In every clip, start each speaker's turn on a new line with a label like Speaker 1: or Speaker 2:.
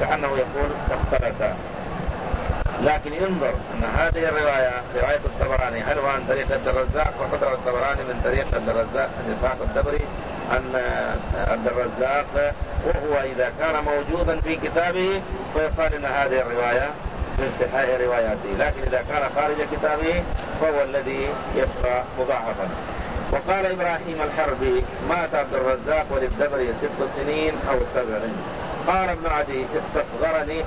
Speaker 1: كأنه يقول اختلطا. لكن ينظر أن هذه الرواية رواية الطبراني هل هو عن طريق عبد الرزاق، وقدر الطبراني من طريق عبد الرزاق عن إسحاق الدبري عن عبد الرزاق، وهو إذا كان موجودا في كتابه فيقال أن هذه الرواية من صحاح رواياته، لكن إذا كان خارج كتابه فهو الذي يبقى مضاعفا. وقال إبراهيم الحربي مات عبد الرزاق وللدبري 6 سنين أو 7. قال ابن عدي استصغرني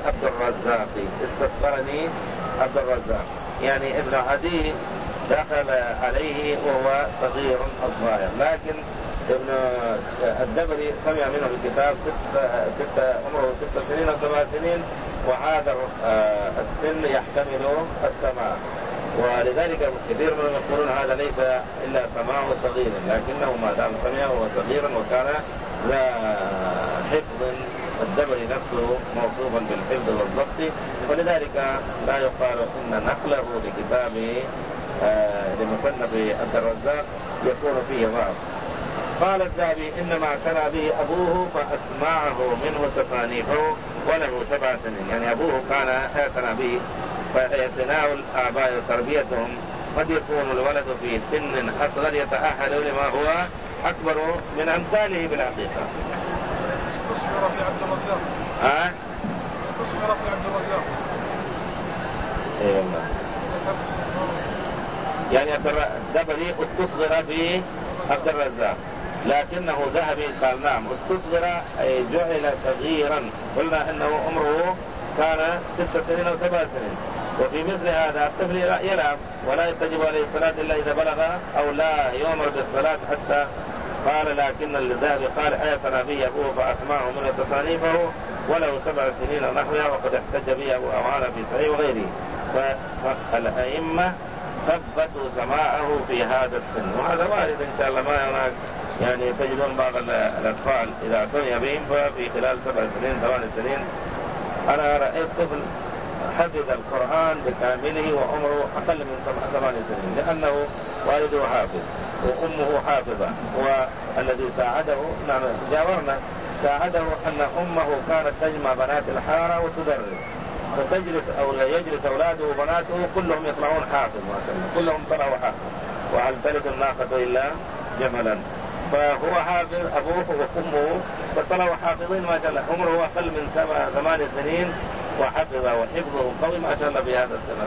Speaker 1: عبد الرزاق، يعني ابن عدي دخل عليه وهو صغير الظاهر، لكن ابن الدبري سمع منه الكتاب عمره 6 سنين أو 7 سنين، وهذا السن يحتمل السماع، ولذلك كثير من يقولون هذا ليس إلا سماعه صغيرا، لكنه ما دام سمعه وهو صغيرا وكان لا حفظ، الدبري نفسه موصوفا بالحفظ والضبط، ولذلك لا يقال إن نقله لكتابه لمصنف عبد الرزاق يكون فيه ضعف. قال الذهبي إنما اعتنى به أبوه فأسمعه منه تصانيفه وله 7 سنين، يعني أبوه كان اعتنى به، فاعتناء الآباء وتربيتهم قد يكون الولد في سن أصغر يتأهل لما هو أكبر من أمثاله بالحقيقة.
Speaker 2: استصغر في عبد الرزاق. استصغر في عبد الرزاق.
Speaker 1: اي والله. يعني الدبري استصغر في عبد الرزاق، لكنه ذهبي قال نعم استصغر أي جعل صغيرا، قلنا أنه عمره كان 6 سنين أو 7 سنين، وفي مثل هذا الطفل يلعب ولا يتجب عليه الصلاة إلا إذا بلغ، أو لا يؤمر بالصلاة حتى. قال لكن الذهبي قال اعتنى به أبوه فأسمعه من تصانيفه وله 7 سنين نحوها، وقد احتج به أبو أوانا في صحيح وغيره. فالأئمة ثبتوا سماعه في هذا السن، وهذا وارد إن شاء الله. ما هناك يعني تجدون بعض الأطفال إذا اعتني بهم ففي خلال 7 سنين 8 سنين. أنا رأيت طفل حفظ القرآن بكامله وعمره أقل من 8 سنين، لأنه والده حافظ وأمه حافظة، والذي ساعده نعم جاورنا ساعده أن أمه كانت تجمع بنات الحارة وتدرس، فتجلس أو يجلس أولاده وبناته كلهم يطلعون حافظ ما شاء الله، كلهم طلعوا حافظ، وهل تلد الناقة إلا جملا. فهو حافظ أبوه وأمه فطلعوا حافظين ما شاء الله، عمره أقل من 8 سنين وحفظ، وحفظه قوي ما شاء الله في هذا السنة.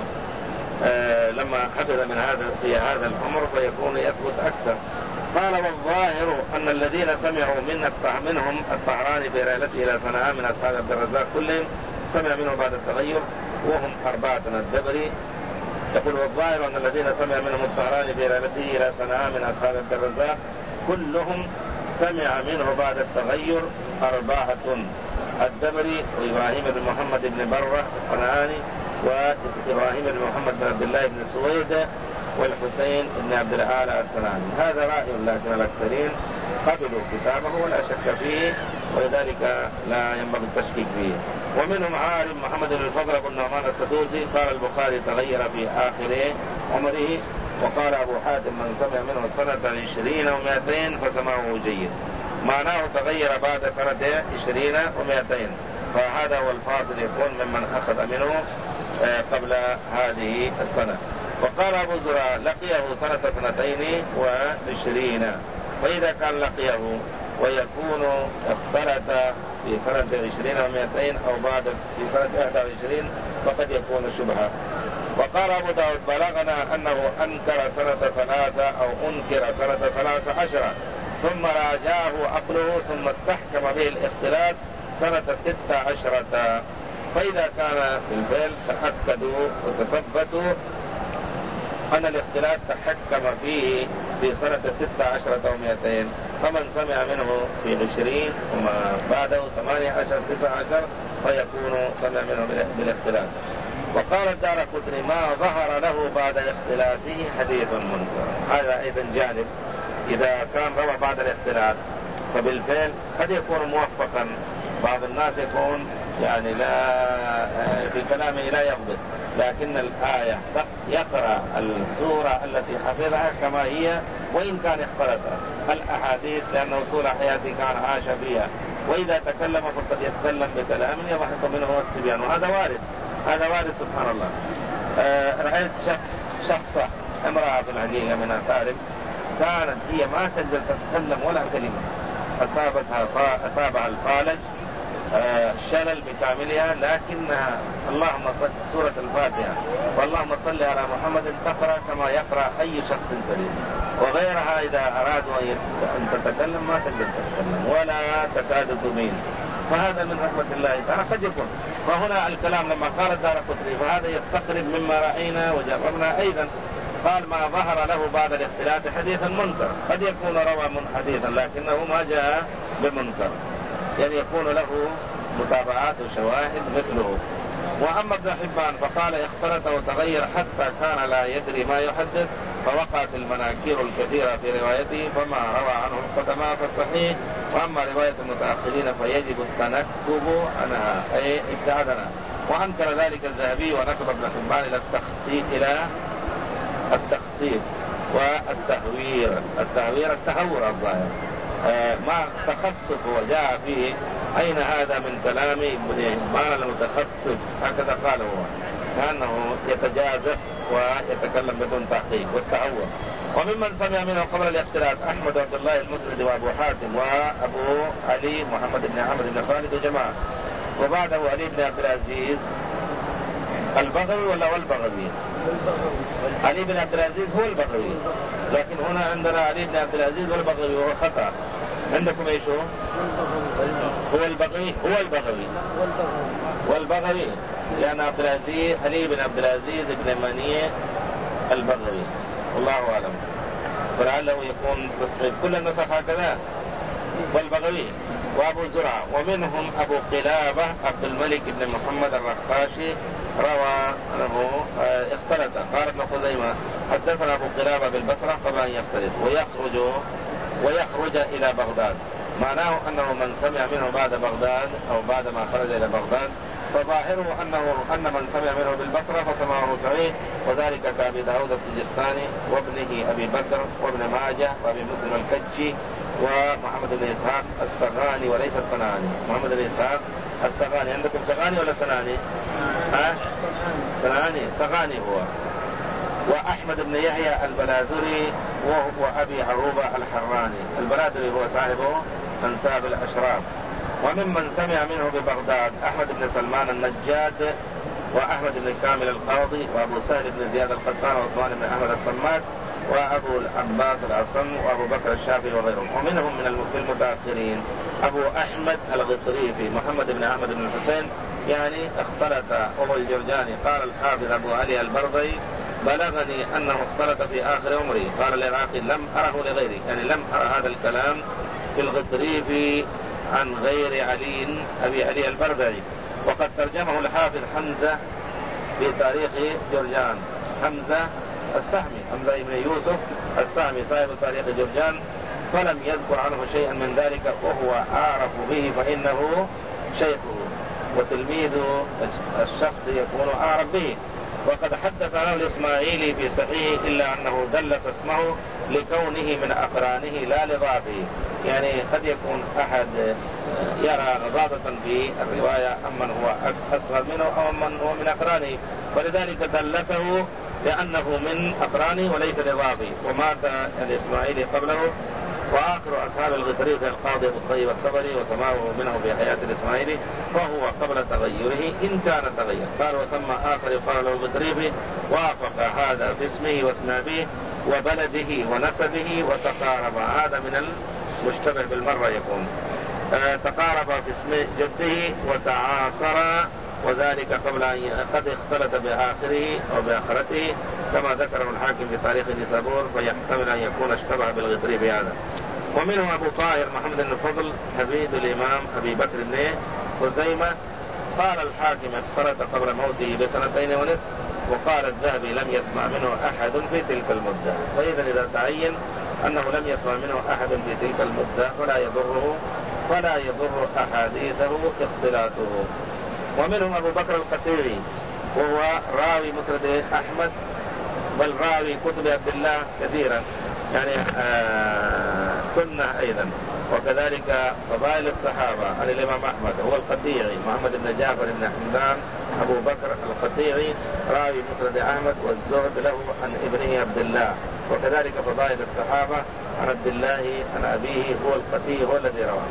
Speaker 1: لما حفظ من هذا في هذا العمر فيكون يثبت أكثر. قال والظاهر أن الذين سمعوا منهم الطهراني في رحلته إلى صنعاء من أصحاب عبد الرزاق كلهم سمع منه بعد التغير، وهم 4 الدبري. يقول والظاهر أن الذين سمع منهم الطهراني في رحلته إلى صنعاء من أصحاب عبد الرزاق كلهم سمع منه بعد التغير 4: الدبري وإبراهيم بن محمد بن برة الصنعاني، وإبراهيم بن محمد بن عبد الله بن سويد، والحسين بن عبد الأعلى الصنعاني. هذا رأي، لكن الأكثرين قبلوا كتابه ولا شك فيه، ولذلك لا ينبغي التشكيك فيه. ومنهم عالم محمد بن الفضل بن نعمان السدوسي قال البخاري تغير في آخر عمره. وقال أبو حاتم من سمع منه سنة 20 و200 فسمعه جيد، معناه تغير بعد سنة 20 و200، فهذا هو الفاصل يكون ممن أخذ منه قبل هذه السنة. وقال أبو زرع لقيه سنة 22، فإذا كان لقيه ويكون اختلط في سنة 20 و200 أو بعد في سنة 21 فقد يكون شبهة. وقال أبو داود بلغنا أنه أنكر سنة 3 أو أنكر سنة 13 ثم راجعه عقله ثم استحكم به الاختلاط سنة 16. فإذا كان بالفعل تأكدوا وتثبتوا أن الاختلاط تحكم فيه في سنة 16 أو 200، فمن سمع منه في 20 وما بعده 18 19 فيكون سمع منه بالاختلاط. وقال الدارقطني ما ظهر له بعد اختلاطه حديث منكر. هذا أيضا جانب، إذا كان روى بعد الاختلاط فبالفعل قد يكون موفقا، بعض الناس يكون يعني لا في كلامه لا يضبط، لكن الآية يقرأ السورة التي حفظها كما هي وإن كان اختلطها الأحاديث، لأنه طول حياته كان عاش فيها وإذا تكلم فقد يتكلم بكلام يضحك منه الصبيان، وهذا وارد، هذا وارد سبحان الله. رأيت شخصة امرأة في الحقيقة من أقارب كانت هي ما تقدر تتكلم ولا كلمة، أصابها الفالج، شلل بكاملها، لكنها اللهم صل سورة الفاتحة واللهم صل على محمد تقرأ كما يقرأ أي شخص سليم، وغيرها إذا أرادوا أن تتكلم ما تقدر تتكلم ولا تكاد تبين، فهذا من رحمة الله تعالى قد يكون. وهنا الكلام لما قال الدارقطني فهذا يستقرب مما رأينا وجربنا أيضا، قال ما ظهر له بعد الاختلاط حديثا منكر، قد يكون روى من حديثا لكنه ما جاء بمنكر، يعني يكون له متابعات وشواهد مثله. وأما ابن حبان فقال اختلط وتغير حتى كان لا يدري ما يحدث، فوقعت المناكير الكثيرة في روايته فما روى عنه القدماء فالصحيح، وأما رواية المتأخرين فيجب التنكب عنها أي ابتعادنا. وأنكر ذلك الذهبي ونسب ابن حبان إلى التخصيص والتهوير، التهور الظاهر مع التخصص، وجاء فيه أين هذا من كلام ابن حبان المتخصص، هكذا قال هو، كأنه يتجازف ويتكلم بدون تحقيق والتهور. وممن سمع منه قبل الاختلاط أحمد عبد الله المسند وأبو حاتم وأبو علي محمد بن عمرو بن خالد وجماعة، وبعده علي بن عبد العزيز البغوي ولا والبغوي؟ علي بن عبد العزيز هو البغوي، لكن هنا عندنا علي بن عبد العزيز والبغوي وهو خطأ. عندكم ايش هو البغوي والبغوي، لأن عبد العزيز علي بن عبد العزيز بن منيع البغوي، والله أعلم، فلعله يكون تصحيح كل النسخ هكذا والبغوي. وأبو زرعة ومنهم أبو قلابة عبد الملك بن محمد الرقاشي روى أنه اختلط. قال ابن خزيمة حدثنا أبو قلابة بالبصرة قبل أن يختلط ويخرج إلى بغداد، معناه أنه من سمع منه بعد بغداد أو بعد ما خرج إلى بغداد، فظاهره أن من سمع منه بالبصرة فسمعه صحيح، وذلك كأبي داود السجستاني وابنه أبي بكر وابن ماجه وابي مسلم الكجي ومحمد بن إسحاق السغاني وليس الصنعاني. محمد بن إسحاق السغاني، عندكم سغاني ولا صنعاني؟ صنعاني هو. وأحمد بن يحيى البلاذري وهو أبي عروبة الحراني، البلاذري هو صاحبه أنساب الأشراف. وممن سمع منه ببغداد أحمد بن سلمان النجاد وأحمد بن كامل القاضي وأبو سهل بن زياد القطان وعثمان بن أحمد الصمات وأبو العباس العصم وأبو بكر الشافعي وغيرهم. ومنهم من المتأخرين أبو أحمد الغطريفي محمد بن أحمد بن الحسين، يعني اختلط أبو الجرجاني. قال الحافظ أبو علي البرضي بلغني أنه اختلط في آخر عمري. قال العراقي لم أره لغيري، يعني لم أرى هذا الكلام في الغطريفي عن غير علي أبي علي البربري. وقد ترجمه الحافظ حمزة في تاريخ جرجان، حمزة السهمي، حمزة بن يوسف السهمي صاحب تاريخ جرجان، فلم يذكر عنه شيئا من ذلك، وهو أعرف به فإنه شيخه وتلميذ الشخص يكون أعرف به. وقد حدث عنه الإسماعيلي في صحيح إلا أنه دلس اسمه لكونه من أقرانه لا لضعفه، يعني قد يكون أحد يرى غضاضة في الرواية أمن هو أصغر منه أو من هو من أقرانه، ولذلك دلسه لأنه من أقرانه وليس لضعفه. ومات الإسماعيلي قبله. وآخر أصحاب الغطريفي القاضي أبو الطيب الطبري وسماعه منه في حياة الإسماعيلي، فهو قبل تغيره إن كان تغير. قال وثم آخر يقال له الغطريفي، وافق هذا في اسمه واسم أبيه وبلده ونسبه وتقارب. هذا من المشتبه بالمرة يكون تقارب في اسم جده وتعاصر، وذلك قبل أن قد اختلط بآخره أو بآخرته كما ذكره الحاكم في تاريخ نيسابور، فيحتمل أن يكون اشتبه بالغطريفي هذا. ومنهم أبو طاهر محمد بن فضل حفيد الإمام أبي بكر بن خزيمة. قال الحاكم اختلط قبل موته بسنتين ونصف، وقال الذهبي لم يسمع منه أحد في تلك المدة. وإذا إذا تعين أنه لم يسمع منه أحد في تلك المدة فلا يضر أحاديثه اختلاطه. ومنهم أبو بكر القتيري وهو راوي مسند أحمد، بل راوي كتب عبد الله كثيرا، يعني سنة أيضا. وكذلك فضائل الصحابة عن الإمام أحمد هو القطيعي محمد بن جعفر بن حمدان أبو بكر القطيعي راوي مسند أحمد، والزهد له عن ابنه عبد الله. وكذلك فضائل الصحابة عن عبد الله عن أبيه هو القطيعي هو الذي رواه.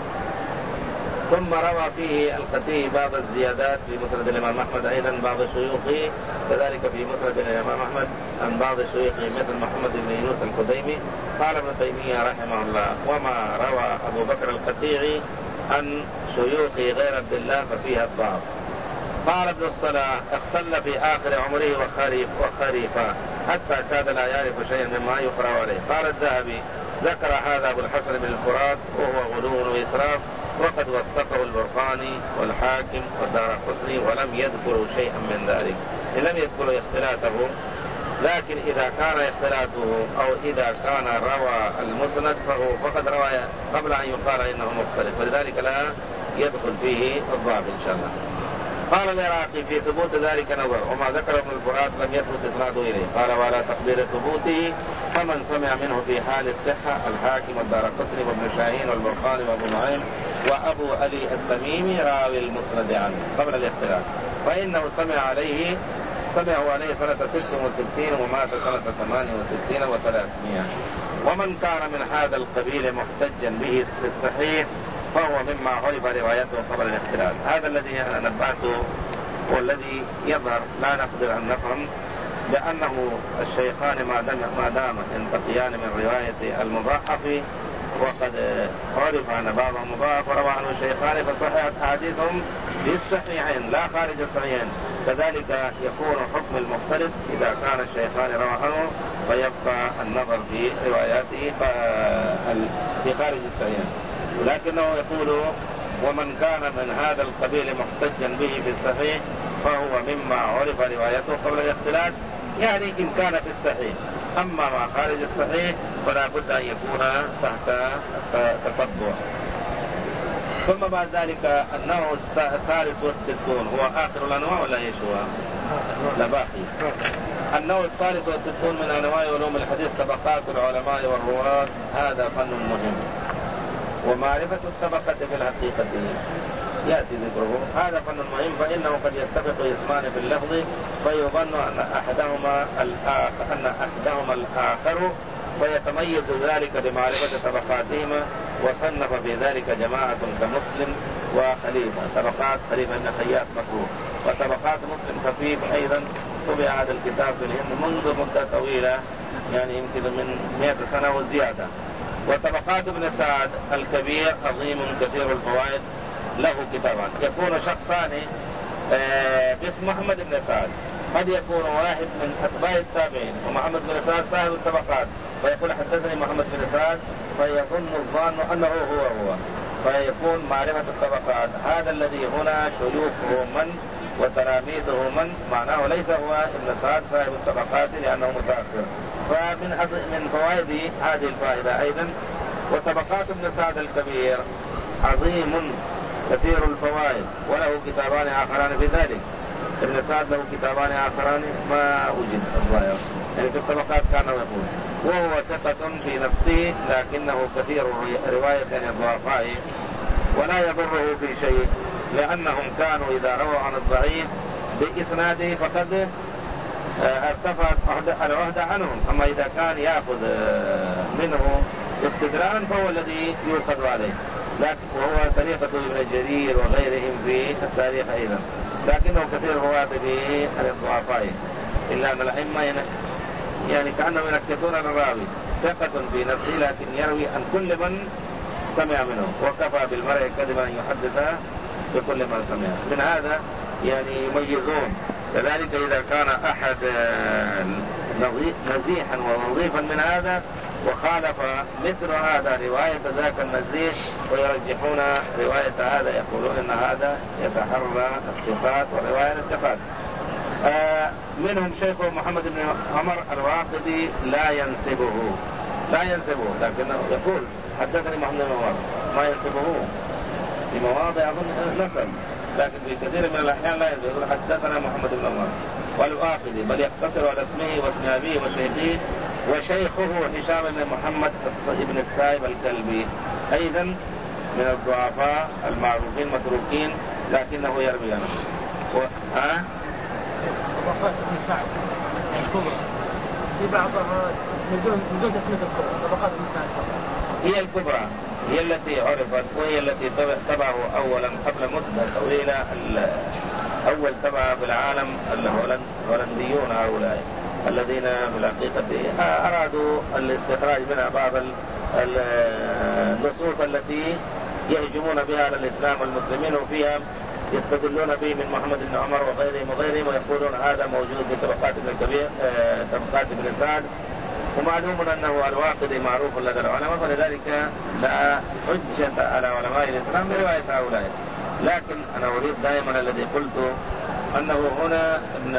Speaker 1: ثم روى فيه القطيعي بعض الزيادات في مسند الإمام أحمد أيضا بعض شيوخه، كذلك في مسند الإمام أحمد عن بعض شيوخه مثل محمد بن يونس الخديمي. قال ابن تيمية رحمه الله: وما روى أبو بكر القطيعي عن شيوخه غير عبد الله ففيها الضعف. قال ابن الصلاح: اختل في آخر عمره وخريفا حتى كاد لا يعرف شيئا مما يقرأ عليه. قال الذهبي: ذكر هذا أبو الحسن بن الفرات وهو غلو وإسراف، وقد وثقه البرقاني والحاكم والدارقطني ولم يذكروا شيئا من ذلك. لم يذكروا اختلاته، لكن إذا كان اختلاته أو إذا كان روى المسند فهو فقد روى قبل أن يقال إنه مختلف، ولذلك لا يدخل فيه الضعف إن شاء الله. قال العراقي: في ثبوت ذلك نظر، وما ذكر ابن الفرات لم يثبت إسناده إليه. قال: ولا تقدير ثبوته فمن سمع منه في حال الصحة الحاكم والدارقطني وابن شاهين والبرقاني وابو نعيم وأبو علي التميمي راوي المسند عنه قبل الاختلاف، فإنه سمعه عليه سنة 66 ومات سنة 68 و300. ومن كان من هذا القبيل محتجا به في الصحيح فهو مما عرف روايته قبل الاختلاف. هذا الذي أنا نبهته والذي يظهر لا نقدر أن نفهم، لأنه الشيخان ما دام ينتقيان من رواية المضاعف، وقد عرف أن بعضهم مضاعف وروى عنه الشيخان فصححت أحاديثهم في الصحيحين لا خارج الصحيحين. كذلك يكون حكم المختلف إذا كان الشيخان روى عنه فيبقى النظر في رواياته في خارج الصحيحين. لكنه يقول: ومن كان من هذا القبيل محتجا به في الصحيح فهو مما عرف روايته قبل الاختلاف، يعني إن كان في الصحيح. أما ما خارج الصحيح فلا بد أن يكون تحت تتبع. ثم بعد ذلك النوع 63 هو آخر الأنواع ولا ايش هو؟ لا باقي. النوع 63 من أنواع علوم الحديث طبقات العلماء والرواة. هذا فن مهم، ومعرفة الطبقة في الحقيقة يأتي ذكره. هذا فن مهم، فإنه قد يتفق اسمان في اللفظ فيظن أن أحدهما الآخر، فيتميز ذلك بمعرفة طبقاتهما. وصنف في ذلك جماعة كمسلم وخليفة. طبقات خليفة بن خياط مكروه، وطبقات مسلم خفيف أيضا. طبع هذا الكتاب في الهند منذ مدة طويلة، يعني يمكن من 100 سنة وزيادة. وطبقات ابن سعد الكبير عظيم كثير الفوائد، له كتابان. يكون شخصان باسم محمد بن سعد، قد يكون واحد من أتباع التابعين ومحمد بن سعد صاحب الطبقات، فيقول: حدثني محمد بن سعد، فيظن الظان أنه هو، فيكون معرفة الطبقات. هذا الذي هنا شيوخه من وتلاميذه من، معناه ليس هو ابن سعد صاحب الطبقات لأنه متأخر. فمن فوائد هذه الفائدة أيضا. وطبقات ابن سعد الكبير عظيم كثير الفوائد، وله كتابان آخران في ذلك. ابن سعد له كتابان آخران ما وجد الظاهر، يعني في الطبقات كان يقول. وهو ثقة في نفسه لكنه كثير رواية عن الضعفاء، ولا يضره في شيء، لأنهم كانوا إذا رووا عن الضعيف بإسناده فقد ارتفعت العهد عنهم. أما إذا كان يأخذ منه استدراء فهو الذي يؤخذ عليه. لكن وهو طريقة ابن جرير وغيرهم في التاريخ أيضا، لكنه كثير رواة به عن الضعفاء. إلا أن الأئمة يعني كأنهم ينكتون الراوي، ثقة في نفسه لكن يروي عن كل من سمع منه، وكفى بالمرء كذبا أن يحدث بكل ما سمع. من هذا يعني يميزون. كذلك إذا كان أحد نزيحا ونظيفا من هذا وخالف مثل هذا رواية ذاك النزيح ويرجحون رواية هذا، يقولون إن هذا يتحرى الثقات ورواية الثقات. منهم شيخ محمد بن عمر الواقدي لا ينسبه، لكنه يقول: حدثني محمد بن عمر، ما ينسبه في مواضع أظن نسب، لكن في كثير من الأحيان لا ينسبه. يقول: حدثنا محمد بن عمر والواقدي، بل يقتصر على اسمه واسم أبيه وشيخه. وشيخه هشام بن محمد بن السائب الكلبي، أيضا من الضعفاء المعروفين متروكين لكنه يروي عنه.
Speaker 2: طبقات ابن سعد الكبرى في بعضها من دون تسمية الكبرى، طبقات ابن سعد
Speaker 1: هي الكبرى هي التي عرفت وهي التي تبعه أولا قبل مدة طويلة. أول تبع في العالم الهولنديون هؤلاء الذين في الحقيقة أرادوا الاستخراج منها بعض النصوص التي يهجمون بها على الإسلام والمسلمين، وفيها يستدلون به من محمد بن عمر وغيرهم ويقولون هذا موجود في طبقات ابن الكبير طبقات ابن سعد. ومعلوم أنه الواقدي معروف لدى العلماء، فلذلك لا حجة على علماء الإسلام برواية هؤلاء. لكن أنا أريد دائما الذي قلت أنه هنا ابن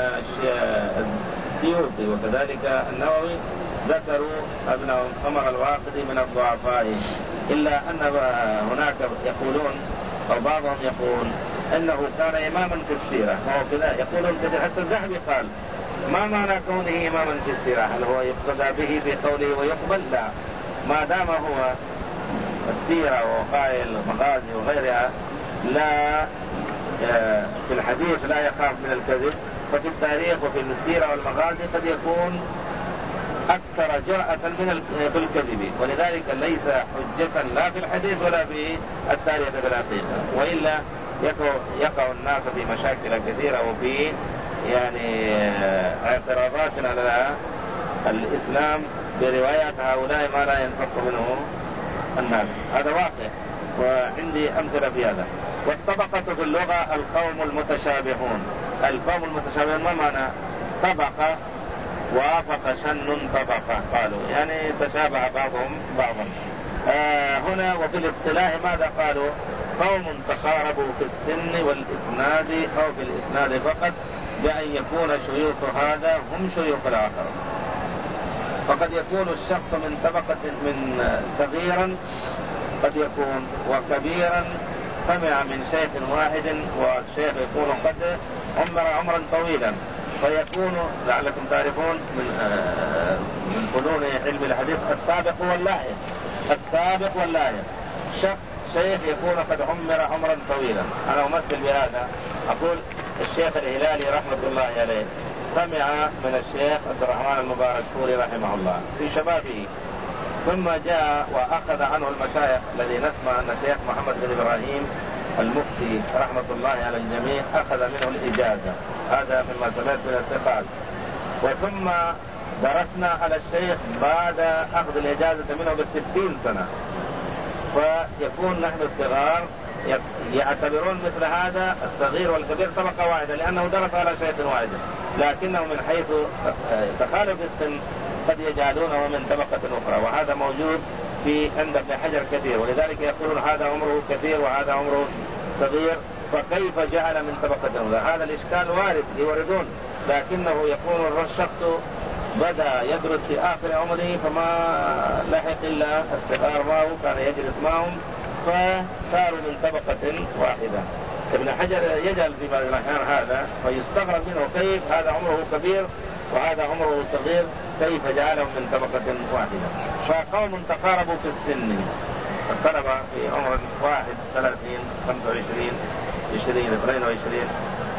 Speaker 1: السيوطي وكذلك النووي ذكروا ابن عمر الواقدي من الضعفاء، إلا أن هناك يقولون أو بعضهم يقول أنه كان إماما في السيرة، وهو كذا يقولون كذا. حتى الذهبي قال ما معنى كونه إماما في السيرة؟ هل هو يقتدى به في قوله ويقبل؟ لا، ما دام هو السيرة ووقائع المغازي وغيرها لا في الحديث لا يخاف من الكذب، ففي التاريخ وفي السيرة والمغازي قد يكون أكثر جرأة في الكذب، ولذلك ليس حجة لا في الحديث ولا في التاريخ بالحقيقة، وإلا يقع الناس في مشاكل كثيرة وفي يعني اعتراضات على الإسلام بروايات هؤلاء ما لا ينفق منه الناس. هذا واقع وعندي أمثلة في هذا. والطبقة في اللغة القوم المتشابهون. القوم المتشابهون ما معنى؟ طبقة وافق شن طبقة، قالوا يعني تشابه بعضهم بعضا. هنا وفي الاصطلاح ماذا قالوا؟ قوم تقاربوا في السن والإسناد أو في الإسناد فقط، بأن يكون شيوخ هذا هم شيوخ الآخر. فقد يكون الشخص من طبقة من صغيرا قد يكون وكبيرا سمع من شيخ واحد، والشيخ يكون قد عمر عمرا طويلا، فيكون لعلكم تعرفون من فنون علم الحديث السابق واللاحق. السابق واللاحق شيخ يكون قد عمر عمرا طويلا. أنا أمثل بهذا، أقول الشيخ الهلالي رحمة الله عليه سمع من الشيخ عبد الرحمن المباركفوري رحمه الله في شبابه، ثم جاء وأخذ عنه المشايخ الذي نسمع أن الشيخ محمد بن إبراهيم المفتي رحمة الله على الجميع أخذ منه الإجازة. هذا مما سمعت من الثقات. وثم درسنا على الشيخ بعد أخذ الإجازة منه ب60 سنة، فيكون نحن الصغار يعتبرون مثل هذا الصغير والكبير طبقة واحدة، لأنه درس على شيخ واحد، لكنه من حيث تخالف السن قد يجعلونه من طبقة أخرى. وهذا موجود في عند ابن حجر كثير، ولذلك يقولون هذا عمره كثير وهذا عمره صغير، فكيف جعل من طبقة أخرى؟ هذا الإشكال وارد يوردون، لكنه يكون الشخص بدأ يدرس في آخر عمره فما لحق إلا الصغار معه، كان يجلس معهم فصاروا من طبقة واحدة. ابن حجر يجعل في بعض الأحيان هذا، فيستغرب منه كيف هذا عمره كبير وهذا عمره صغير، كيف جعلهم من طبقة واحدة. فقوم تقاربوا في السن، الطلبة في عمر 31 25 20 22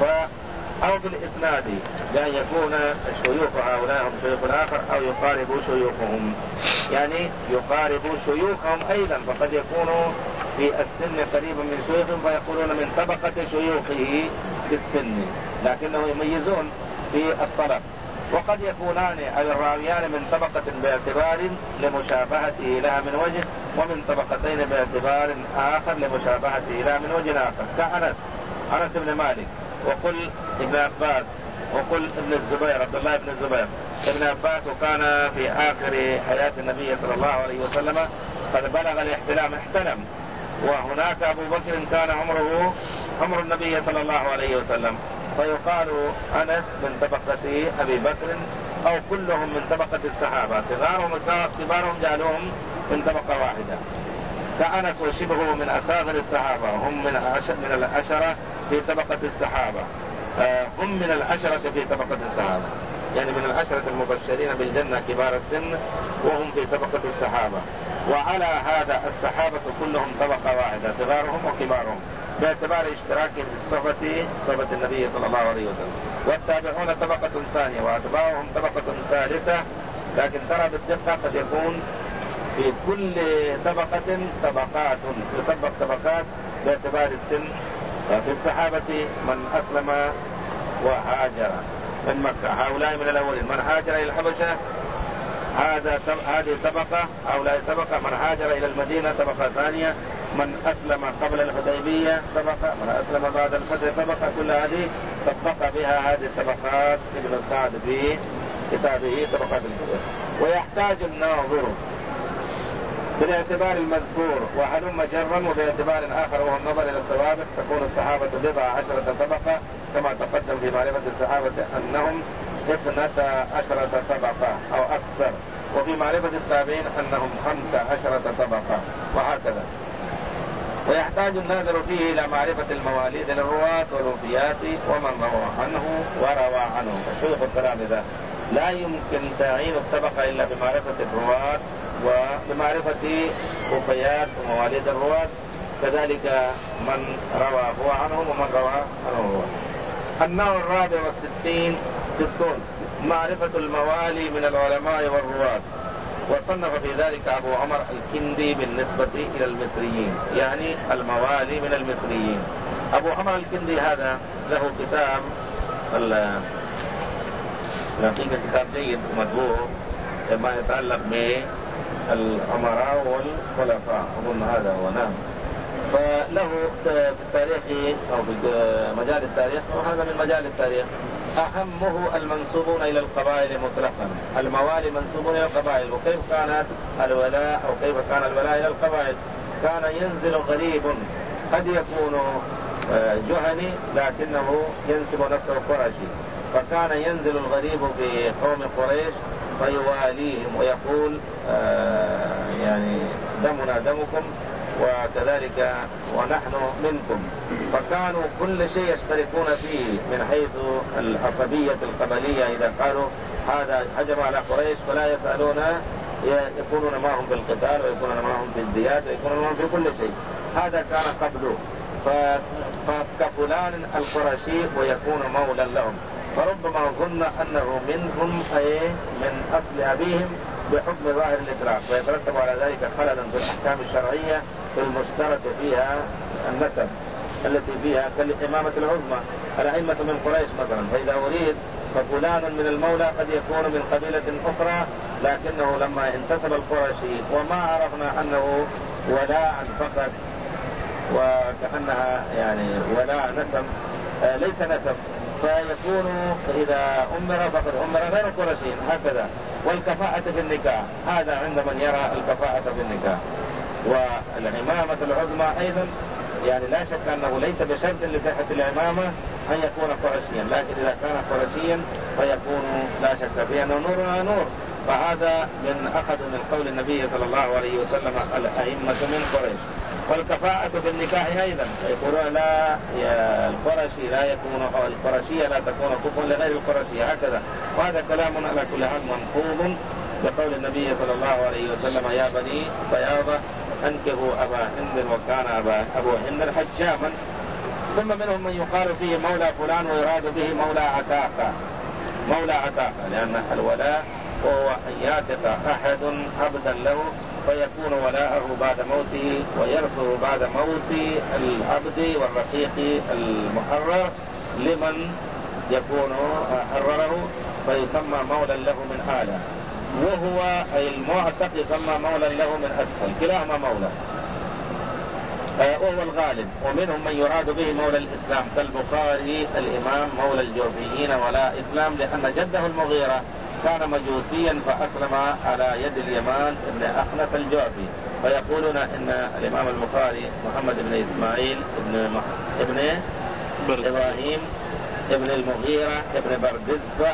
Speaker 1: أو في الإسناد بأن يكون شيوخ هؤلاء هم شيوخ الآخر أو يقاربوا شيوخهم، يعني يقاربوا شيوخهم أيضا، فقد يكونوا في السن قريبا من شيوخهم فيقولون من طبقة شيوخه في السن، لكنهم يميزون في الطلب. وقد يكونان أو الراويان من طبقة باعتبار لمشابهته لها من وجه، ومن طبقتين باعتبار آخر لمشابهته لها من وجه آخر، كأنس بن مالك، وقل ابن عباس، وقل ابن الزبير عبد الله بن الزبير. ابن عباس وكان في آخر حياة النبي صلى الله عليه وسلم قد بلغ الاحتلام احتلم، وهناك أبو بكر كان عمر النبي صلى الله عليه وسلم، فيقال أنس من طبقة أبي بكر، أو كلهم من طبقة الصحابة، صغارهم كبارهم جعلوهم من طبقة واحدة. كأنس وشبهه من أصاغر الصحابة، هم من العشرة في طبقة الصحابة، هم من العشرة في طبقة الصحابة، يعني من العشرة المبشرين بالجنة كبار السن، وهم في طبقة الصحابة. وعلى هذا الصحابة كلهم طبقة واحدة، صغارهم وكبارهم، باعتبار اشتراكهم في صحبة النبي صلى الله عليه وسلم. والتابعون طبقة ثانية، وأتباعهم طبقة ثالثة، لكن ترى بالدقة قد يكون في كل طبقة طبقات، يطبق طبقات باعتبار السن. ففي الصحابة من أسلم وهاجر من مكة، هؤلاء من الأولين. من هاجر إلى الحبشة هذه طبقة، هؤلاء طبقة. من هاجر إلى المدينة طبقة ثانية. من أسلم قبل الحديبية طبقة. من أسلم بعد الفتح طبقة. كل هذه طبق بها هذه الطبقات ابن سعد في كتابه طبقات الكبر. ويحتاج الناظر بالاعتبار المذكور وهلم جرا وباعتبار آخر وهو النظر إلى السوابق، تكون الصحابة 12 طبقة كما تقدم في معرفة الصحابة أنهم 12 طبقة أو أكثر، وفي معرفة التابعين أنهم 15 طبقة، وهكذا. ويحتاج الناظر فيه إلى معرفة المواليد للرواة والوفيات ومن روى عنه وروى عنه. الشيخ الكلام ذا لا يمكن تعيين الطبقة إلا بمعرفة الرواة وبمعرفة وفيات ومواليد الرواة، كذلك من روى هو عنهم ومن روى عنه هو. النوع 64 معرفة الموالي من العلماء والرواة. وصنف في ذلك أبو عمر الكندي بالنسبة إلى المصريين، يعني الموالي من المصريين. أبو عمر الكندي هذا له كتاب الحقيقة كتاب جيد مطبوع ما يتعلق بالأمراء والخلفاء، أظن هذا هو. نعم. فله في التاريخ أو في مجال التاريخ، وهذا من مجال التاريخ، أهمه المنسوبون إلى القبائل مطلقا. الموالي منسوبون إلى القبائل. وكيف كانت الولاء أو كيف كان الولاء إلى القبائل؟ كان ينزل غريب قد يكون جهني لكنه ينسب نفسه قرشي، فكان ينزل الغريب في قوم قريش فيواليهم ويقول يعني دمنا دمكم وكذلك ونحن منكم. فكانوا كل شيء يشتركون فيه من حيث العصبية القبلية. إذا قالوا هذا هجم على قريش فلا يسألون، يكونون معهم بالقتال ويكونون معهم في الديات ويكونون معهم في كل شيء. هذا كان قبله. فكفلان القرشي ويكون مولا لهم، فربما ظن أنه منهم أي من أصل أبيهم بحكم ظاهر الإدراك، ويترتب على ذلك خللا في الأحكام الشرعية في المشترك فيها النسب التي فيها كالإمامة العظمى. الأئمة من قريش مثلا، فإذا أريد ففلان من المولى قد يكون من قبيلة أخرى، لكنه لما انتسب القرشي وما عرفنا أنه ولاء فقط وكأنها يعني ولاء نسب ليس نسب، فيكون إذا أمر فقد أمر غير قرشي هكذا. والكفاءة في النكاح، هذا عند من يرى الكفاءة في النكاح. والإمامة العظمى أيضا يعني لا شك أنه ليس بشرط لصحة الإمامة أن يكون قرشيا، لكن إذا كان قرشيا فيكون لا شك فيه أنه نور نور. فهذا من أخذ من قول النبي صلى الله عليه وسلم الأئمة من قريش. والكفاءة في النكاح أيضا يقولون لا القرشي لا يكون، أو القرشية لا تكون كفوا لغير القرشية هكذا. وهذا كلام على كل حال منقوض بقول النبي صلى الله عليه وسلم يا بني بياضة أنكحوا أبا هند وكان أبو هند حجاما. ثم منهم من يقال فيه مولى فلان ويراد به مولى عتاقة. مولى عتاقة لأن الولاء وهو أن يعتق أحد عبدا له فيكون ولاءه بعد موته ويرثه بعد موت العبد والرقيق المحرر لمن يكون حرره، فيسمى مولا له من أعلى، وهو أي المعتق يسمى مولا له من أسفل، كلاهما مولى وهو الغالب. ومنهم من يراد به مولى الإسلام كالبخاري الإمام مولى الجوفيين ولا إسلام، لأن جده المغيرة كان مجوسيا فأسلم على يد اليمان بن أخنس الجعفي. فيقولون إن الإمام البخاري محمد بن إسماعيل ابن إبراهيم ابن المغيرة ابن بردزبة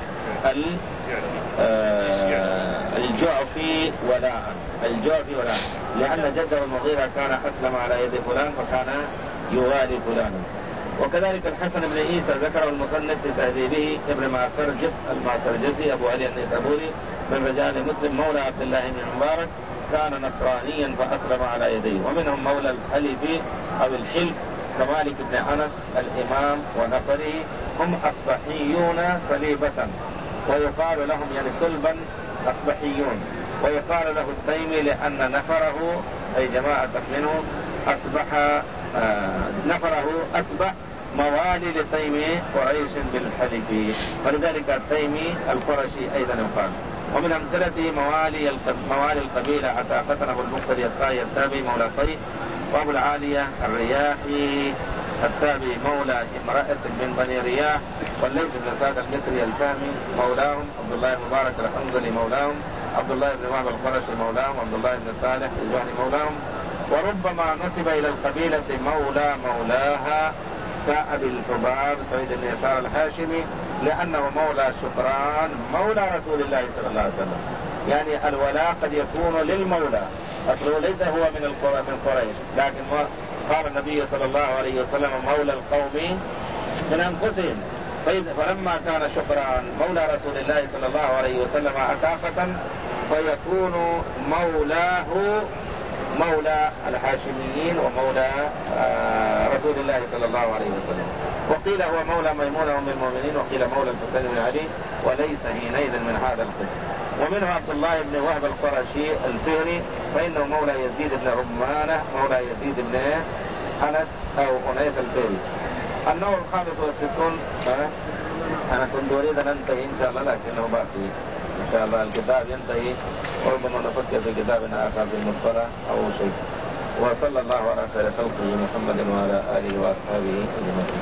Speaker 1: الجعفي ولاء، لأن جده المغيرة كان أسلم على يد فلان فكان يوالي فلانا. وكذلك الحسن بن عيسى ذكره المصنف في تهذيبه ابن المعسرجسي أبو علي النيسابوري من رجال مسلم مولى عبد الله بن المبارك كان نصرانيا فأسلم على يديه. ومنهم مولى الحلف أو الحلف كمالك بن أنس الإمام ونفره، هم أصبحيون صليبة، ويقال لهم يعني صلبا أصبحيون، ويقال له التيمي لأن نفره أي جماعة منه نفره أصبح موالي لتيمي قريش بالحلف، ولذلك التيمي القرشي أيضا يقال. ومن أمثلته موالي القبيلة عتاقتنا أبو المقتدي الطائي التابعي مولى طي، وأبو العالية الرياحي التابعي مولى امرأة من بني رياح، والليث بن سعد المصري الفهمي مولاهم، عبد الله بن مبارك الحنظلي مولاهم، عبد الله بن وهب القرشي مولاهم، عبد الله بن صالح الجهني مولاهم. وربما نسب إلى القبيلة مولاها كأبي الحباب سعيد بن يسار الهاشمي، لأنه مولى شكران مولى رسول الله صلى الله عليه وسلم. يعني الولاء قد يكون للمولى، أصله ليس هو من قريش، لكن قال النبي صلى الله عليه وسلم مولى القوم من أنفسهم. فلما كان شكران مولى رسول الله صلى الله عليه وسلم عتاقة، فيكون مولاه مولى الحاشميين ومولى رسول الله صلى الله عليه وسلم. وقيل هو مولى ميمونة أم المؤمنين، وقيل مولى الحسين بن علي، وليس حينئذ من هذا القسم. ومنه عبد الله بن وهب القرشي الفهري، فإنه مولى يزيد بن رمانة مولى يزيد بن أنس أو أنيس الفهري. النوع الخامس والستون، أنا كنت أريد أن أنتهي إن شاء الله، لكنه باقي إن شاء الله الكتاب ينتهي، وربما نفكر في كتاب آخر في المصطلح أو شيء. وصلى الله على خير خلقه محمد وعلى آله وأصحابه أجمعين.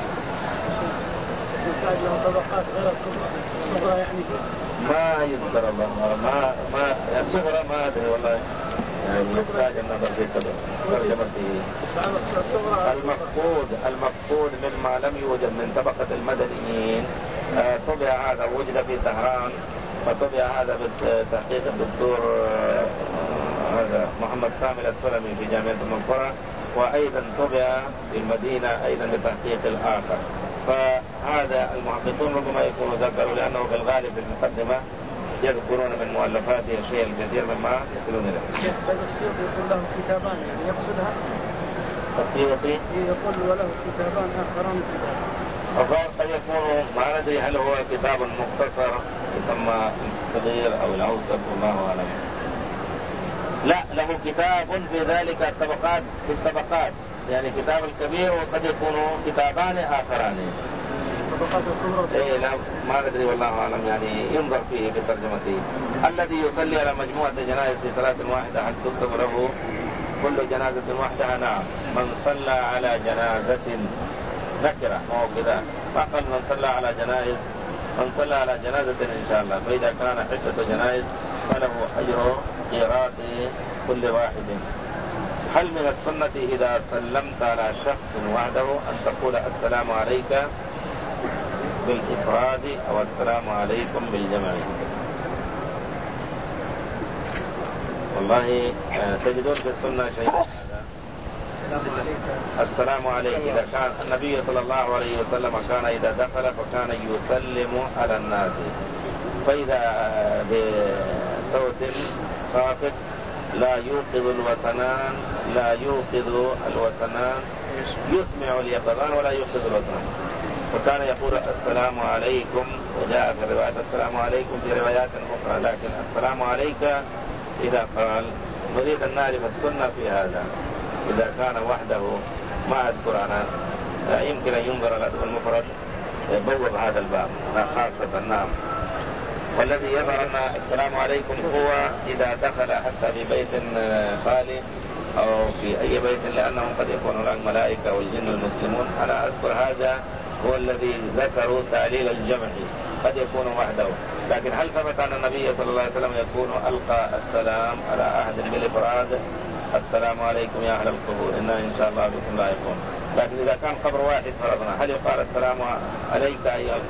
Speaker 2: طبقات غير الصغرى يعني
Speaker 1: ما يذكر الله، ما الصغرى ما أدري والله، يعني يحتاج النظر في ترجمته. المفقود مما لم يوجد من طبقة المدنيين، طبع هذا وجد في طهران، فطبع هذا بتحقيق الدكتور هذا محمد سامي السلمي في جامعة المنصورة، وأيضا طبع في المدينة أيضا بتحقيق الآخر. فهذا المحققون ربما يكونوا ذكروا، لأنه في الغالب في المقدمة يذكرون من مؤلفاته الشيء الكثير مما يصلون إليه.
Speaker 2: السيوطي يقول له كتابان، يعني يقصدها
Speaker 1: السيوطي
Speaker 2: يقول وله كتابان آخران.
Speaker 1: قد يكون ما ندري هل هو كتاب مختصر يسمى الصغير أو الأوسط، والله أعلم. لا، له كتاب في ذلك الطبقات في الطبقات، يعني كتاب الكبير، وقد يكون كتابان آخران. لا ما ندري والله أعلم، يعني ينظر فيه في ترجمته. الذي يصلي على مجموعة جنائز في صلاة واحدة هل تكتب له كل جنازة وحدها؟ نعم. من صلى على جنازة نكرة، ما هو كذا، ما قال من صلى على جنائز، من صلى على جنازة إن شاء الله. فإذا كان عدة جنائز فله أجر قيراط كل واحد. هل من السنة إذا سلمت على شخص وحده أن تقول السلام عليك بالإفراد أو السلام عليكم بالجمع؟ والله تجدون في السنة شيء السلام عليك. إذا كان النبي صلى الله عليه وسلم كان إذا دخل فكان يسلم على الناس، فإذا بصوت خافت لا يوقظ الوثنان يسمع اليقظان ولا يوقظ الوثنان، فكان يقول السلام عليكم، وجاء في رواية السلام عليكم في روايات أخرى، لكن السلام عليك إذا قال. نريد أن نعرف السنة في هذا. إذا كان وحده ما أذكر أنا، يمكن أن ينظر الأدب المفرد يبوب هذا الباب خاصة. نعم. والذي يظهر أن السلام عليكم هو إذا دخل حتى في بيت خالي أو في أي بيت، لأنهم قد يكون هناك ملائكة والجن المسلمون. أنا أذكر هذا هو الذي ذكروا تعليل الجمع، قد يكون وحده. لكن هل ثبت أن النبي صلى الله عليه وسلم يكون ألقى السلام على أحد بالإفراد؟ السلام عليكم يا أهل القبور إنا إن شاء الله بكم لاحقون. لكن إذا كان قبر واحد فرضنا، هل يقال السلام عليك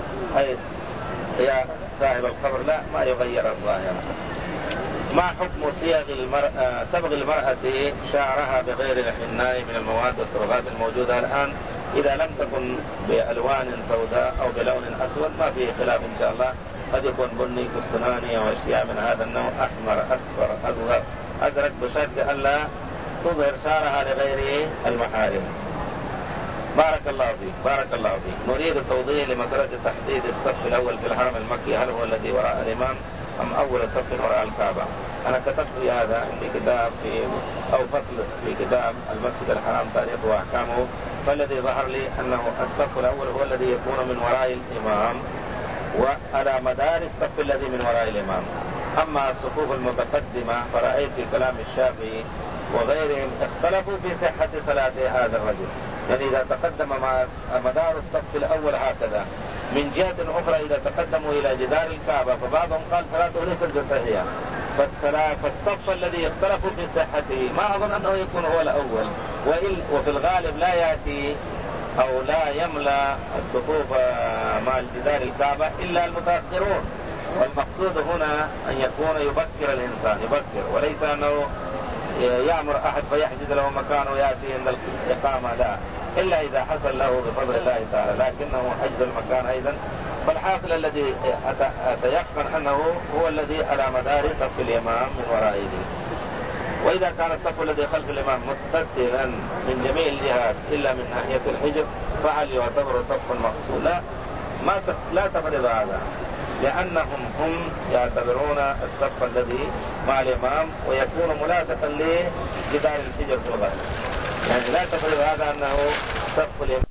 Speaker 1: يا صاحب القبر؟ لا، ما يغير الظاهر. ما حكم صبغ المرأة شعرها بغير الحناء من المواد والصبغات الموجودة الآن؟ إذا لم تكن بألوان سوداء أو بلون أسود ما فيه خلاف إن شاء الله. قد يكون بني كستناني أو أشياء من هذا النوع، أحمر أصفر أبيض أدرك بشرط ألا تظهر شعرها لغير المحارم. بارك الله فيك بارك الله فيك. نريد التوضيح لمسألة تحديد الصف الأول في الحرم المكي، هل هو الذي وراء الإمام أم أول صف وراء الكعبة؟ أنا كتبت في هذا في كتاب أو فصل في كتاب المسجد الحرام تاريخه وأحكامه، فالذي ظهر لي أنه الصف الأول هو الذي يكون من وراء الإمام وعلى مدار الصف الذي من وراء الإمام. أما الصفوف المتقدمة فرأيت في كلام الشافعي وغيرهم اختلفوا في صحة صلاة هذا الرجل، يعني إذا تقدم مع مدار الصف الأول هكذا من جهة أخرى إذا تقدموا إلى جدار الكعبة فبعضهم قال صلاته ليست بصحيحة، فالصف الذي اختلفوا في صحته ما أظن أنه يكون هو الأول، وفي الغالب لا يأتي أو لا يملأ الصفوف مع الجدار الكعبة إلا المتأخرون، والمقصود هنا أن يكون يبكر الإنسان يبكر، وليس أنه يأمر أحد فيحجز له مكانه ويأتي عند الإقامة، لا، إلا إذا حصل له بفضل الله تعالى، لكنه حجز المكان أيضا. فالحاصل الذي أتيقن أنه هو الذي على مدار صف الإمام من ورائه. وإذا كان الصف الذي خلف الإمام متصلا من جميع الجهات إلا من ناحية الحجر فهل يعتبر صف مقصود؟ لا تفرض هذا، لأنهم هم يعتبرون الصف الذي مع الإمام ويكون ملاصقا لجدار الحجر في الغالب، يعني لا تفرض هذا أنه صف الإمام.